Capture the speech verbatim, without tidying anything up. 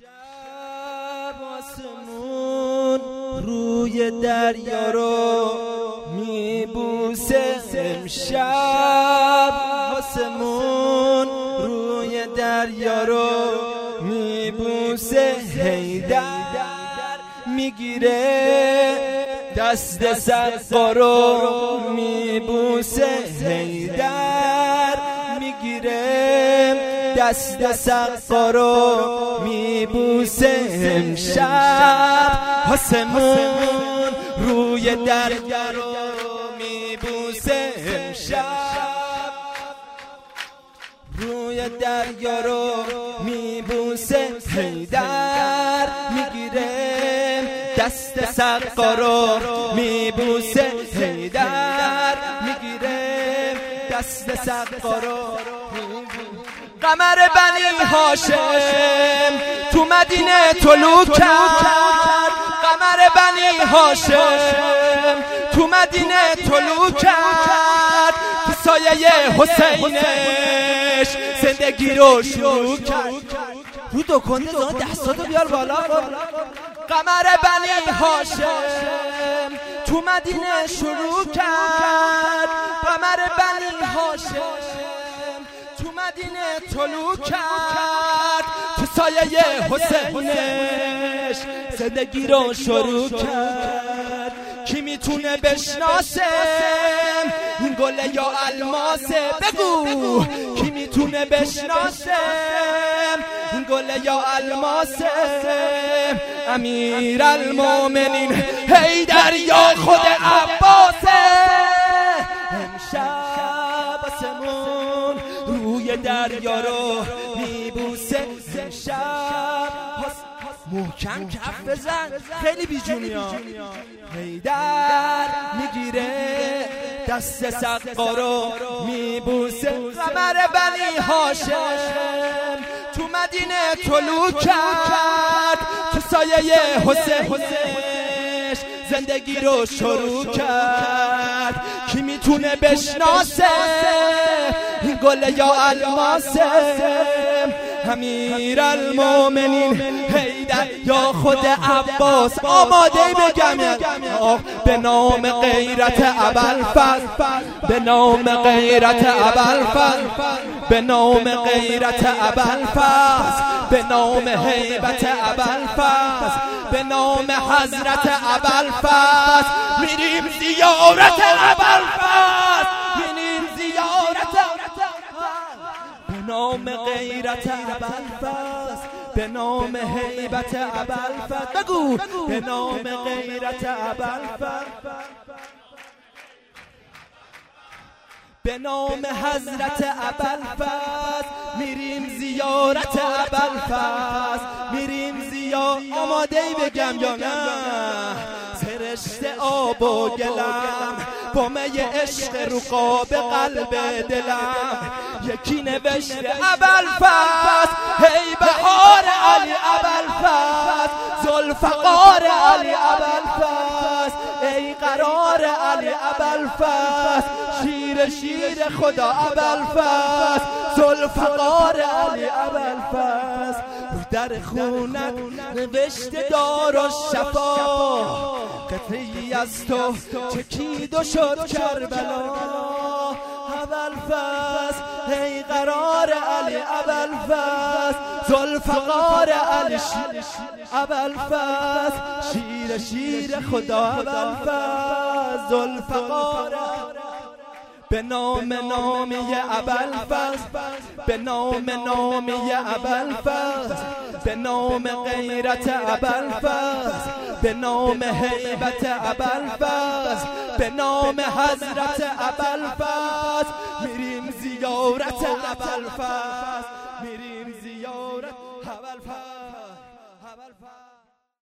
شب آسمون روی دریا رو میبوسه، امشب آسمون روی دریا رو میبوسه، حیدر میگیره دست سقا رو میبوسه، حیدر میگیره دست سقا رو میبوسه، امشب آسمون روی دریا رو میبوسه، امشب روی دریا رو میبوسه، حیدر میگیره دست سقا رو میبوسه، حیدر میگیره دست سقا رو. قمر بنی هاشم تو مدینه طلوع کرد، قمر بنی هاشم تو مدینه طلوع کرد، تو سایه حسینش زندگی رو شروع کرد. رو دکانده زمان دستاتو بیار بالا. قمر بنی هاشم تو مدینه شروع کرد، قمر بنی هاشم تو مدینه طلوع کرد، تو سایه حسینش زندگی رو شروع کرد. کی میتونه بشناسه این گله یا الماسه؟ بگو کی میتونه بشناسه این گله یا الماسه؟ امیر المومنین حیدر یا خود عباسه. امشب آسمون روی دریا رو میبوسه، امشب محکم کف بزن خیلی بیجونی ها. حیدر میگیره دست سقا رو میبوسه، قمر بنی هاشم تو مدینه طلوع کرد، تو سایه حسینش زندگی رو شروع کرد. کی میتونه بشناسه این گله یا الماسه؟ امیر المومنین حیدر یا خود عباس. آماده بگم به نام غیرت ابوالفضل، به نام غیرت ابوالفضل، به نام غیرت ابوالفضل، به نام هیبت ابوالفضل، به نام حضرت ابوالفضل میریم زیارت ابوالفضل، میریم زیارت به نام غیرت ابوالفضل، به نام هیبت ابوالفضل. بگو به نام غیرت ابوالفضل، به نام حضرت ابوالفضل میریم زیارت ابوالفضل، میریم زیارت. آماده ای بگم یا نه؟ سرشت آب و گلم با می عشق رو قاب قلب دلم، یکی نوشته ابوالفضل هی بهار علی ابوالفضل، ذوالفقار علی ابوالفضل، ای قرار علی ابوالفضل، شیر شیر خدا ابوالفضل، ذوالفقار علی ابوالفضل. در خونت نوشته دارالشفا، قطعی از تو چکید و شد کربلا. ابوالفضل ای قرار علی ابوالفضل، ذوالفقار علی ابوالفضل، شیر شیر خدا ابوالفضل، ذوالفقار. به نام نامی ابوالفضل، به نام نامی ابوالفضل، به نام غیرت ابوالفضل، به نام هیبت ابوالفضل، به نام حضرت ابوالفضل میریم زیارت ابوالفضل، میریم زیارت ابوالفضل.